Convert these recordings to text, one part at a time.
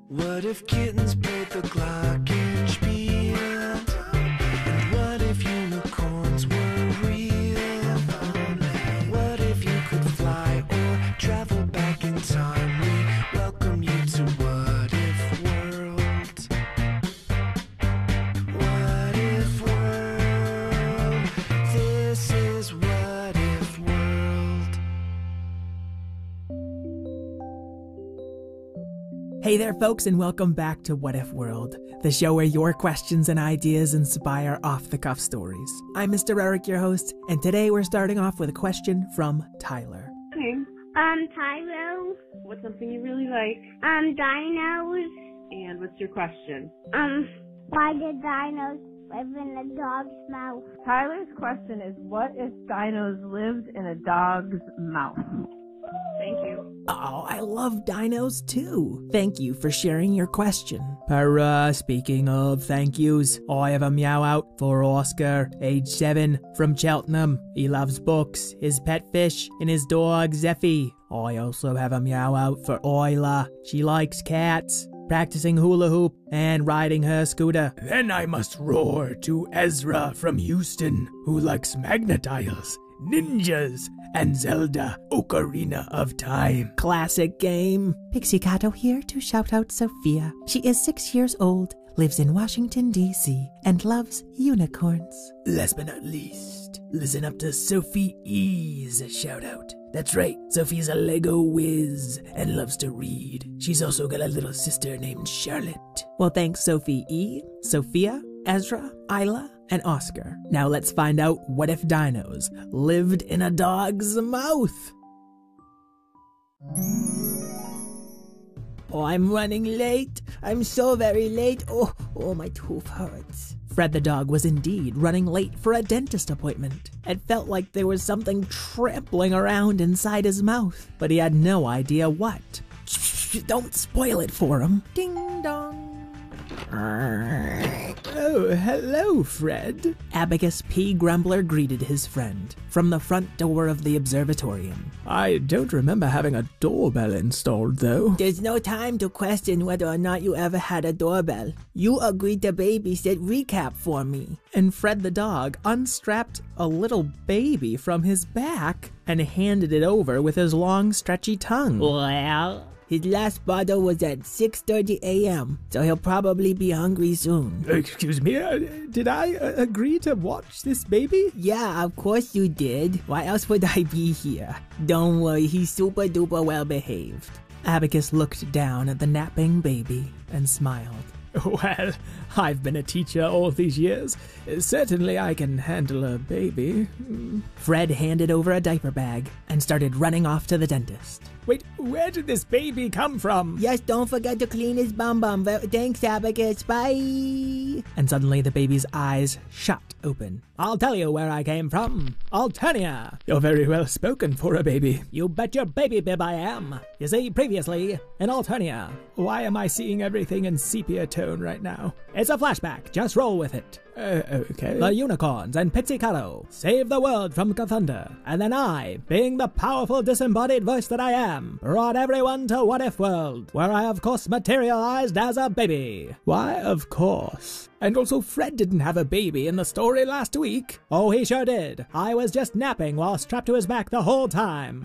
What if kittens played the glockenspiel? And what if unicorns were real? What if you could fly or travel back in time? We welcome you to What If World. What If World? This is What If World. Hey there, folks, and welcome back to What If World, the show where your questions and ideas inspire off-the-cuff stories. I'm Mr. Eric, your host, and today we're starting off with a question from Tyler. Tyler. What's something you really like? Dinos. And what's your question? Why did dinos live in a dog's mouth? Tyler's question is, what if dinos lived in a dog's mouth? Thank you. Oh, I love dinos too. Thank you for sharing your question. Speaking of thank yous, I have a meow out for Oscar, age 7, from Cheltenham. He loves books, his pet fish, and his dog Zeffy. I also have a meow out for Isla. She likes cats, practicing hula hoop, and riding her scooter. Then I must roar to Ezra from Houston, who likes Magnetiles, ninjas, and Zelda Ocarina of Time. Classic game. Pixie Cato here to shout out Sophia. She is 6 years old, lives in Washington, D.C., and loves unicorns. Last but not least, listen up to Sophie E's shout out. That's right, Sophie's a Lego whiz and loves to read. She's also got a little sister named Charlotte. Well, thanks Sophie E, Sophia, Ezra, Isla, and Oscar. Now let's find out what if dinos lived in a dog's mouth. Oh, I'm running late. I'm so very late. Oh, my tooth hurts. Fred the dog was indeed running late for a dentist appointment. It felt like there was something trampling around inside his mouth, but he had no idea what. Don't spoil it for him. Ding dong. Oh, hello, Fred. Abacus P. Grumbler greeted his friend from the front door of the observatorium. I don't remember having a doorbell installed, though. There's no time to question whether or not you ever had a doorbell. You agreed to babysit Recap for me. And Fred the dog unstrapped a little baby from his back and handed it over with his long, stretchy tongue. Well, his last bottle was at 6:30 a.m., so he'll probably be hungry soon. Excuse me, did I agree to watch this baby? Yeah, of course you did. Why else would I be here? Don't worry, he's super duper well behaved. Abacus looked down at the napping baby and smiled. Well, I've been a teacher all these years. Certainly I can handle a baby. Fred handed over a diaper bag and started running off to the dentist. Wait, where did this baby come from? Yes, don't forget to clean his bum. Thanks, Abacus. Bye. And suddenly the baby's eyes shot open. I'll tell you where I came from. Alternia. You're very well spoken for a baby. You bet your baby bib I am. You see, previously in Alternia. Why am I seeing everything in sepia tone right now? It's a flashback. Just roll with it. Okay. The unicorns and Pizzicato saved the world from Cthulhu, and then I, being the powerful disembodied voice that I am, brought everyone to What If World, where I of course materialized as a baby. Why, of course. And also Fred didn't have a baby in the story last week. Oh, he sure did. I was just napping while strapped to his back the whole time.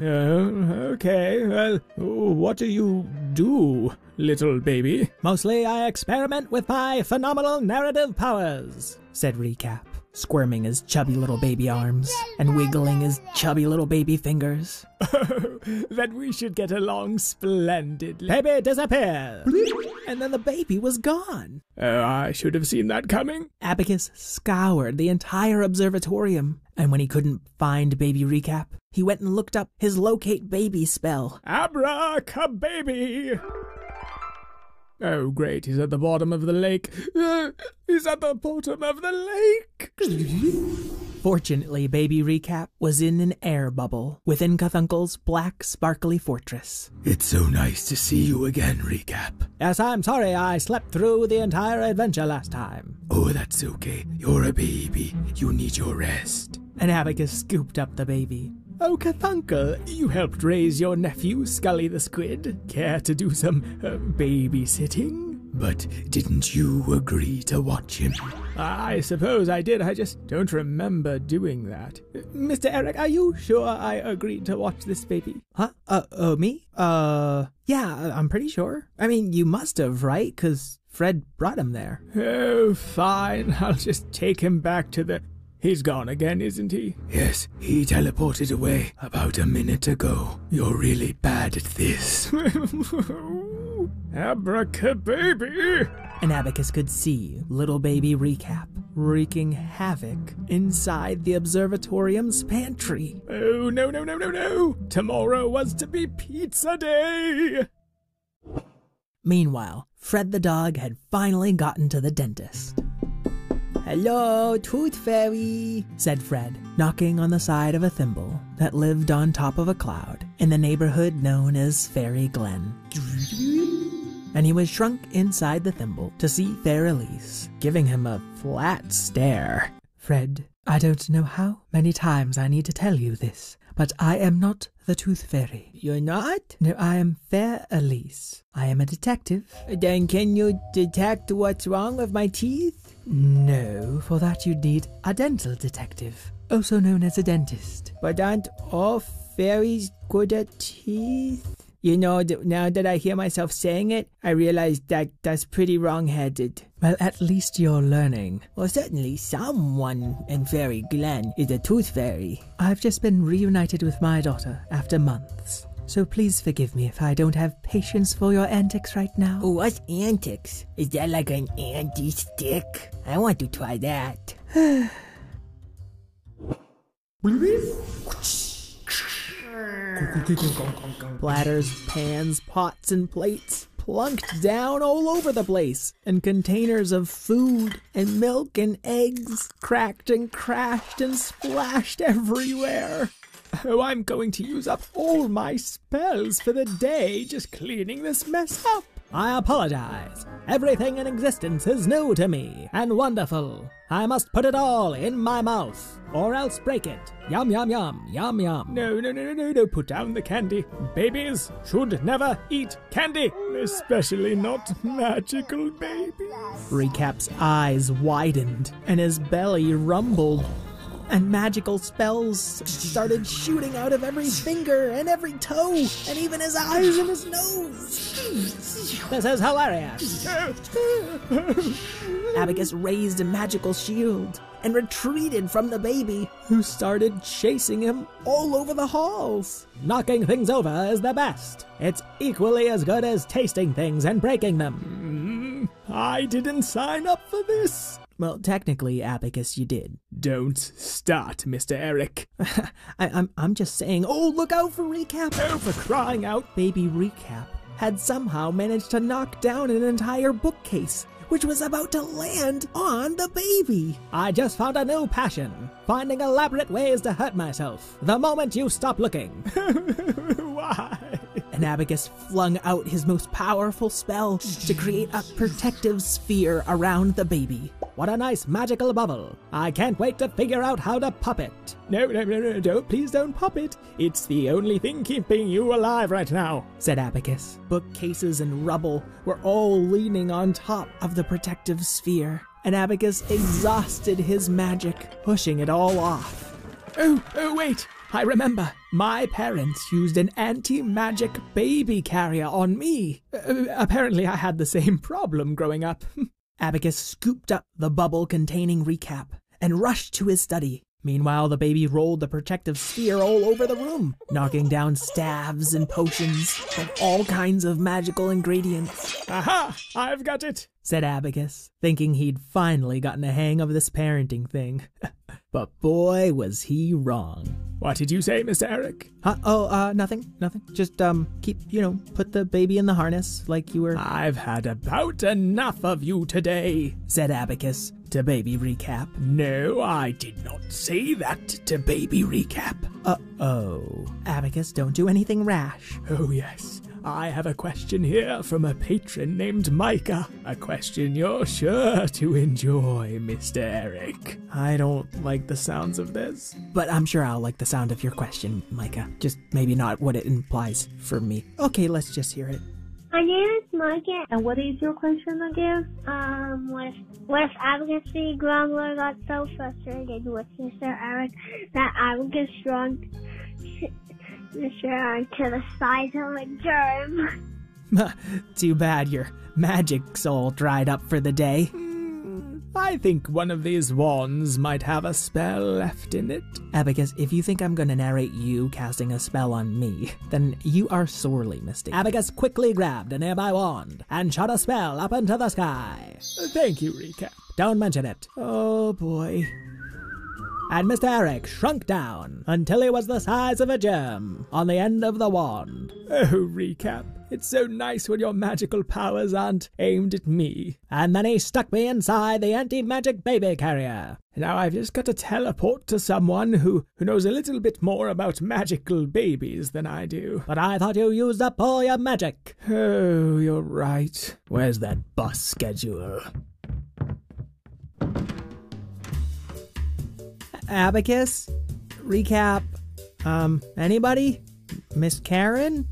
Okay. Well, what do you do, little baby? Mostly I experiment with my phenomenal narrative powers, said Recap, squirming his chubby little baby arms and wiggling his chubby little baby fingers. Oh, then we should get along splendidly. Baby disappeared. And then the baby was gone. I should have seen that coming. Abacus scoured the entire observatorium, and when he couldn't find baby Recap, he went and looked up his locate baby spell. Abracababy! Oh, great, he's at the bottom of the lake. He's at the bottom of the lake! Fortunately, baby Recap was in an air bubble within Cthuncle's black, sparkly fortress. It's so nice to see you again, Recap. Yes, I'm sorry I slept through the entire adventure last time. Oh, that's okay. You're a baby. You need your rest. And Abacus scooped up the baby. Oh, Cthulhu, you helped raise your nephew, Scully the Squid. Care to do some babysitting? But didn't you agree to watch him? I suppose I did, I just don't remember doing that. Mr. Eric, are you sure I agreed to watch this baby? Huh? Me? Yeah, I'm pretty sure. I mean, you must have, right? 'Cause Fred brought him there. Oh, fine. I'll just take him back to the... He's gone again, isn't he? Yes, he teleported away about a minute ago. You're really bad at this. Abracababy! And Abacus could see little baby Recap wreaking havoc inside the observatorium's pantry. Oh, no. Tomorrow was to be pizza day! Meanwhile, Fred the dog had finally gotten to the dentist. Hello, Tooth Fairy, said Fred, knocking on the side of a thimble that lived on top of a cloud in the neighborhood known as Fairy Glen. And he was shrunk inside the thimble to see Fair Elise, giving him a flat stare. Fred, I don't know how many times I need to tell you this, but I am not the Tooth Fairy. You're not? No, I am Fair Elise. I am a detective. Then can you detect what's wrong with my teeth? No, for that you'd need a dental detective, also known as a dentist. But aren't all fairies good at teeth? You know, now that I hear myself saying it, I realize that that's pretty wrong-headed. Well, at least you're learning. Well, certainly someone in Fairy Glen is a Tooth Fairy. I've just been reunited with my daughter after months. So please forgive me if I don't have patience for your antics right now. Oh, what's antics? Is that like an anti-stick? I want to try that. Platters, pans, pots, and plates plunked down all over the place, and containers of food and milk and eggs cracked and crashed and splashed everywhere. Oh, I'm going to use up all my spells for the day just cleaning this mess up. I apologize. Everything in existence is new to me and wonderful. I must put it all in my mouth, or else break it. Yum, yum, yum, yum, yum. No, put down the candy. Babies should never eat candy, especially not magical babies. Recap's eyes widened, and his belly rumbled. And magical spells started shooting out of every finger and every toe, and even his eyes and his nose. This is hilarious. Abacus raised a magical shield and retreated from the baby, who started chasing him all over the halls. Knocking things over is the best. It's equally as good as tasting things and breaking them. I didn't sign up for this. Well, technically, Abacus, you did. Don't start, Mr. Eric. I'm just saying, oh, look out for Recap. Oh, for crying out. Baby Recap had somehow managed to knock down an entire bookcase, which was about to land on the baby. I just found a new passion, finding elaborate ways to hurt myself the moment you stop looking. Why? And Abacus flung out his most powerful spell to create a protective sphere around the baby. What a nice magical bubble. I can't wait to figure out how to pop it. No, please don't pop it. It's the only thing keeping you alive right now, said Abacus. Bookcases and rubble were all leaning on top of the protective sphere, and Abacus exhausted his magic, pushing it all off. Oh, wait. I remember. My parents used an anti-magic baby carrier on me. Apparently I had the same problem growing up. Abacus scooped up the bubble containing Recap and rushed to his study. Meanwhile, the baby rolled the protective sphere all over the room, knocking down staves and potions and all kinds of magical ingredients. Aha! I've got it, said Abacus, thinking he'd finally gotten a hang of this parenting thing. But boy, was he wrong. What did you say, Mr. Eric? Nothing. Just, put the baby in the harness like you were... I've had about enough of you today, said Abacus to Baby Recap. No, I did not say that to Baby Recap. Abacus, don't do anything rash. Oh, yes. I have a question here from a patron named Micah. A question you're sure to enjoy, Mr. Eric. I don't like the sounds of this, but I'm sure I'll like the sound of your question, Micah. Just maybe not what it implies for me. Okay, let's just hear it. My name is Micah. And what is your question again? What if Abacus the Grumbler got so frustrated with Mr. Eric that Abacus shrunk Mr. Eric to the size of a germ? Too bad your magic's all dried up for the day. I think one of these wands might have a spell left in it. Abacus, if you think I'm going to narrate you casting a spell on me, then you are sorely mistaken. Abacus quickly grabbed a nearby wand and shot a spell up into the sky. Thank you, Recap. Don't mention it. Oh boy. And Mr. Eric shrunk down until he was the size of a germ on the end of the wand. Oh, Recap, it's so nice when your magical powers aren't aimed at me. And then he stuck me inside the anti-magic baby carrier. Now I've just got to teleport to someone who knows a little bit more about magical babies than I do. But I thought you used up all your magic. Oh, you're right. Where's that bus schedule? Abacus? Recap? Anybody? Miss Karen?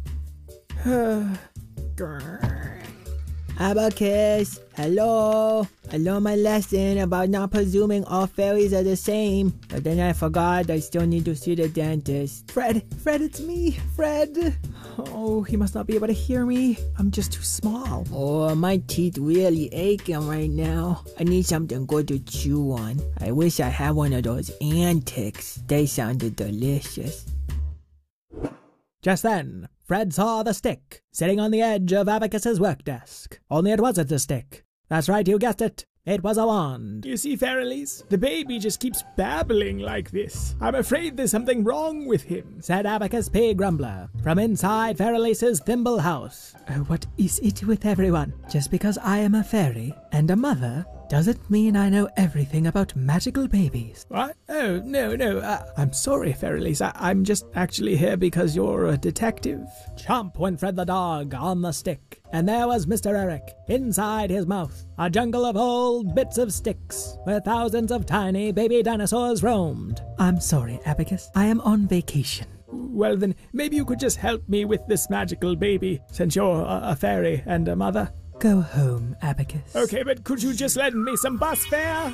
Abacus, hello. I learned my lesson about not presuming all fairies are the same, but then I forgot I still need to see the dentist. Fred, it's me, Fred. Oh, he must not be able to hear me. I'm just too small. Oh, my teeth really aching right now. I need something good to chew on. I wish I had one of those antics. They sounded delicious. Just then, Fred saw the stick sitting on the edge of Abacus's work desk. Only it wasn't a stick. That's right, you guessed it. It was a wand. You see, Fairlies, the baby just keeps babbling like this. I'm afraid there's something wrong with him, said Abacus P. Grumbler from inside Fairlies' thimble house. What is it with everyone? Just because I am a fairy and a mother doesn't mean I know everything about magical babies. What? Oh, no. I'm sorry, Fairlies. I'm just actually here because you're a detective. Chomp went Fred the dog on the stick. And there was Mr. Eric, inside his mouth. A jungle of old bits of sticks, where thousands of tiny baby dinosaurs roamed. I'm sorry, Abacus. I am on vacation. Well then, maybe you could just help me with this magical baby, since you're a fairy and a mother. Go home, Abacus. Okay, but could you just lend me some bus fare?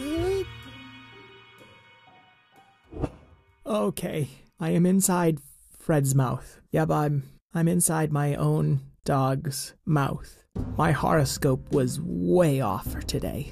Okay, I am inside Fred's mouth. Yep, I'm inside my own dog's mouth. My horoscope was way off for today.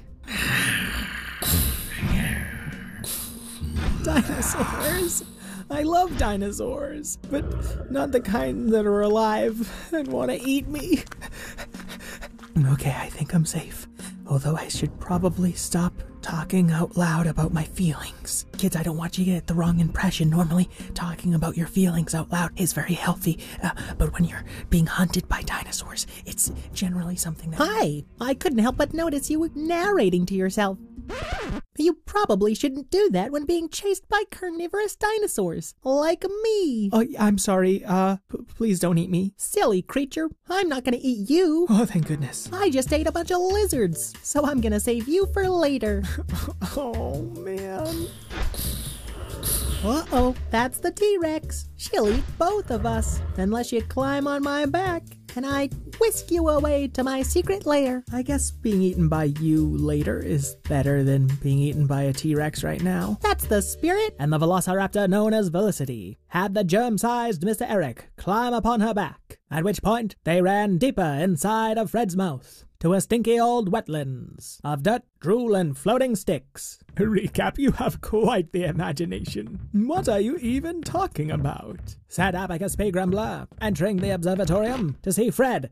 Dinosaurs! I love dinosaurs, but not the kind that are alive and want to eat me. Okay, I think I'm safe. Although I should probably stop talking out loud about my feelings. Kids, I don't want you to get the wrong impression. Normally, talking about your feelings out loud is very healthy. But when you're being hunted by dinosaurs, it's generally something that... Hi! I couldn't help but notice you were narrating to yourself. You probably shouldn't do that when being chased by carnivorous dinosaurs, like me. Oh, I'm sorry. Please don't eat me. Silly creature. I'm not gonna eat you. Oh, thank goodness. I just ate a bunch of lizards, so I'm gonna save you for later. Oh, man. Uh-oh, that's the T-Rex. She'll eat both of us, unless you climb on my back, and I whisk you away to my secret lair. I guess being eaten by you later is better than being eaten by a T-Rex right now. That's the spirit. And the velociraptor known as Felicity had the germ-sized Mr. Eric climb upon her back, at which point they ran deeper inside of Fred's mouth to a stinky old wetlands of dirt, drool, and floating sticks. Recap, you have quite the imagination. What are you even talking about? Said Abacus P. Grumbler, entering the observatorium to see Fred.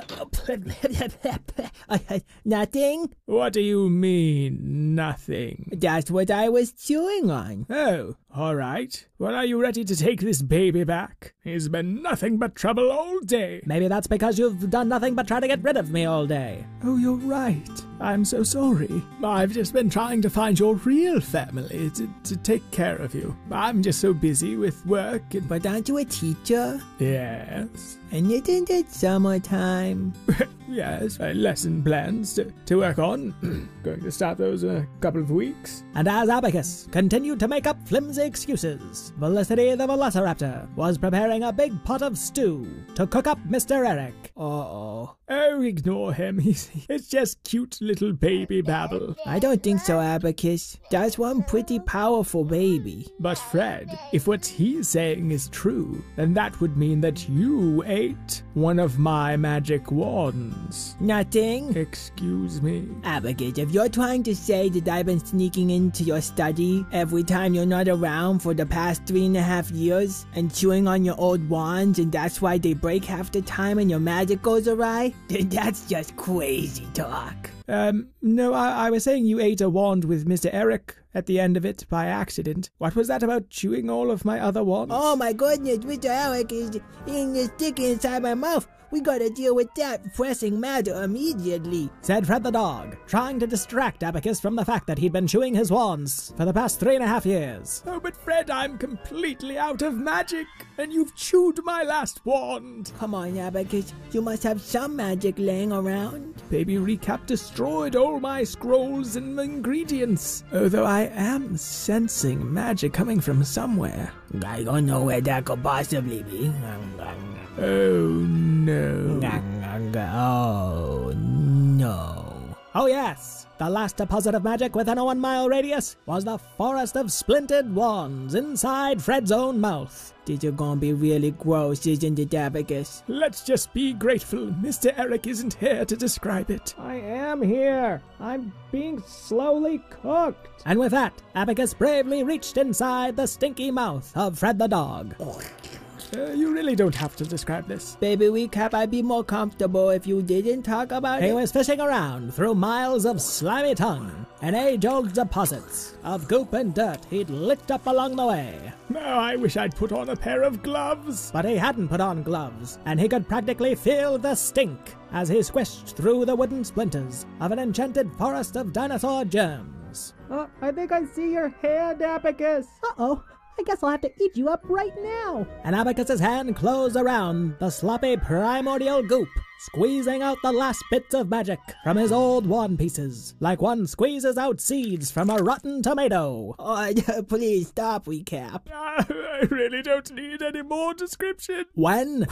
Nothing? What do you mean, nothing? That's what I was chewing on. Oh, all right. Well, are you ready to take this baby back? He's been nothing but trouble all day. Maybe that's because you've done nothing but try to get rid of me all day. away. Oh, you're right. I'm so sorry. I've just been trying to find your real family to take care of you. I'm just so busy with work and... But aren't you a teacher? Yes. And isn't it summertime? Yes, lesson plans to work on. Going to start those in a couple of weeks. And as Abacus continued to make up flimsy excuses, Felicity the Velociraptor was preparing a big pot of stew to cook up Mr. Eric. Uh-oh. Oh, ignore him. It's just cute little baby babble. I don't think so, Abacus. That's one pretty powerful baby. But Fred, if what he's saying is true, then that would mean that you ate one of my magic wands. Nothing? Excuse me? Abacus, if you're trying to say that I've been sneaking into your study every time you're not around for the past 3.5 years and chewing on your old wands and that's why they break half the time and your magic goes awry, then that's just crazy talk. No, I was saying you ate a wand with Mr. Eric at the end of it by accident. What was that about chewing all of my other wands? Oh my goodness, Mr. Eric is eating this stick inside my mouth. We gotta deal with that pressing matter immediately, said Fred the dog, trying to distract Abacus from the fact that he'd been chewing his wands for the past 3.5 years. Oh, but Fred, I'm completely out of magic, and you've chewed my last wand. Come on, Abacus, you must have some magic laying around. Baby Recap destroyed all my scrolls and ingredients, although I am sensing magic coming from somewhere. I don't know where that could possibly be. Oh, no. Oh, no. Oh, yes. The last deposit of magic within a 1-mile radius was the forest of splintered wands inside Fred's own mouth. These are gonna be really gross, isn't it, Abacus? Let's just be grateful Mr. Eric isn't here to describe it. I am here. I'm being slowly cooked. And with that, Abacus bravely reached inside the stinky mouth of Fred the dog. You really don't have to describe this. Baby Recap, I'd be more comfortable if you didn't talk about it. He was fishing around through miles of slimy tongue and age-old deposits of goop and dirt he'd licked up along the way. Oh, I wish I'd put on a pair of gloves. But he hadn't put on gloves, and he could practically feel the stink as he squished through the wooden splinters of an enchanted forest of dinosaur germs. Oh, I think I see your hand, Abacus. Uh-oh. I guess I'll have to eat you up right now. And Abacus's hand closed around the sloppy primordial goop, squeezing out the last bits of magic from his old wand pieces, like one squeezes out seeds from a rotten tomato. Oh, please stop, Recap. I really don't need any more description. When...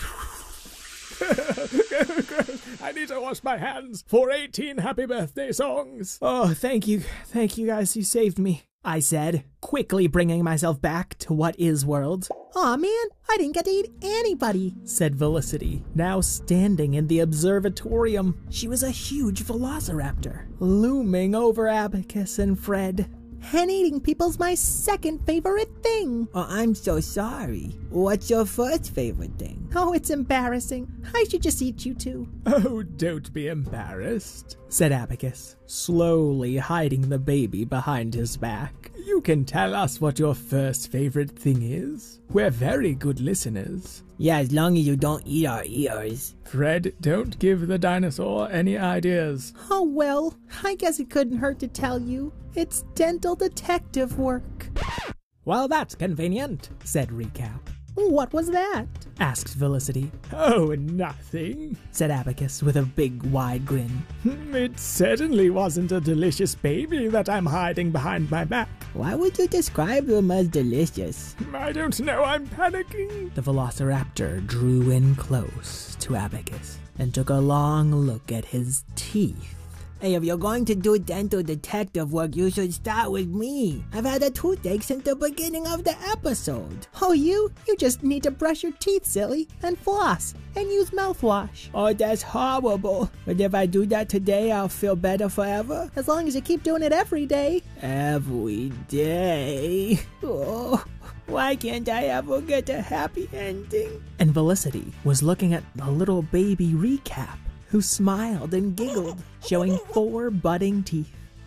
I need to wash my hands for 18 happy birthday songs. Oh, thank you guys, you saved me, I said, quickly bringing myself back to what is world. Aw, man, I didn't get to eat anybody, said Felicity, now standing in the observatorium. She was a huge velociraptor, looming over Abacus and Fred. And eating people's my second favorite thing. Oh, I'm so sorry. What's your first favorite thing? Oh, it's embarrassing. I should just eat you too. Oh, don't be embarrassed, said Abacus, slowly hiding the baby behind his back. You can tell us what your first favorite thing is. We're very good listeners. Yeah, as long as you don't eat our ears. Fred, don't give the dinosaur any ideas. Oh, well, I guess it couldn't hurt to tell you. It's dental detective work. Well, that's convenient, said Recap. What was that? Asked Felicity. Oh, nothing, said Abacus with a big, wide grin. It certainly wasn't a delicious baby that I'm hiding behind my back. Why would you describe them as delicious? I don't know, I'm panicking. The Velociraptor drew in close to Abacus and took a long look at his teeth. Hey, if you're going to do dental detective work, you should start with me. I've had a toothache since the beginning of the episode. Oh, you just need to brush your teeth, silly, and floss, and use mouthwash. Oh, that's horrible. But if I do that today, I'll feel better forever? As long as you keep doing it every day. Every day? Oh, why can't I ever get a happy ending? And Felicity was looking at the little baby Recap, who smiled and giggled, showing 4 budding teeth.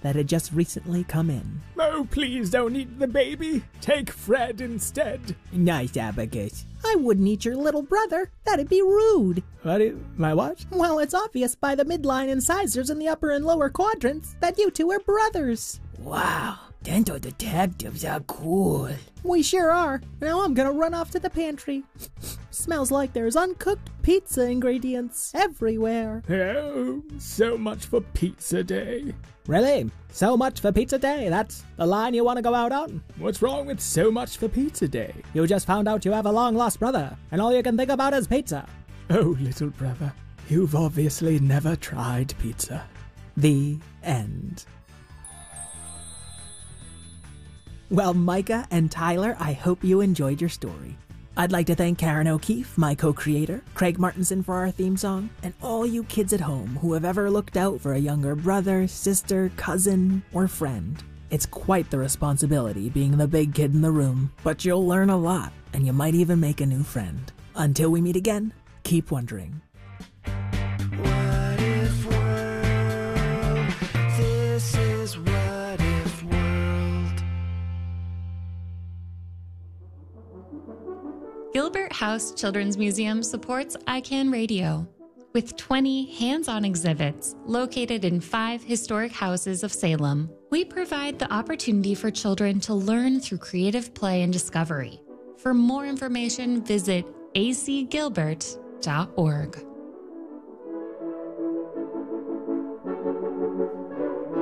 that had just recently come in. Oh, please don't eat the baby. Take Fred instead. Nice, Abacus. I wouldn't eat your little brother. That'd be rude. My what? Well, it's obvious by the midline incisors in the upper and lower quadrants that you two are brothers. Wow, dental detectives are cool. We sure are. Now I'm gonna run off to the pantry. Smells like there's uncooked pizza ingredients everywhere. Oh, so much for pizza day. Really? So much for pizza day? That's the line you want to go out on? What's wrong with so much for pizza day? You just found out you have a long-lost brother, and all you can think about is pizza. Oh, little brother, you've obviously never tried pizza. The end. Well, Micah and Tyler, I hope you enjoyed your story. I'd like to thank Karen O'Keefe, my co-creator, Craig Martinson for our theme song, and all you kids at home who have ever looked out for a younger brother, sister, cousin, or friend. It's quite the responsibility being the big kid in the room, but you'll learn a lot, and you might even make a new friend. Until we meet again, keep wondering. What if world? This is what if world. Gilbert House Children's Museum supports ICANN Radio. With 20 hands-on exhibits located in 5 historic houses of Salem, we provide the opportunity for children to learn through creative play and discovery. For more information, visit acgilbert.org.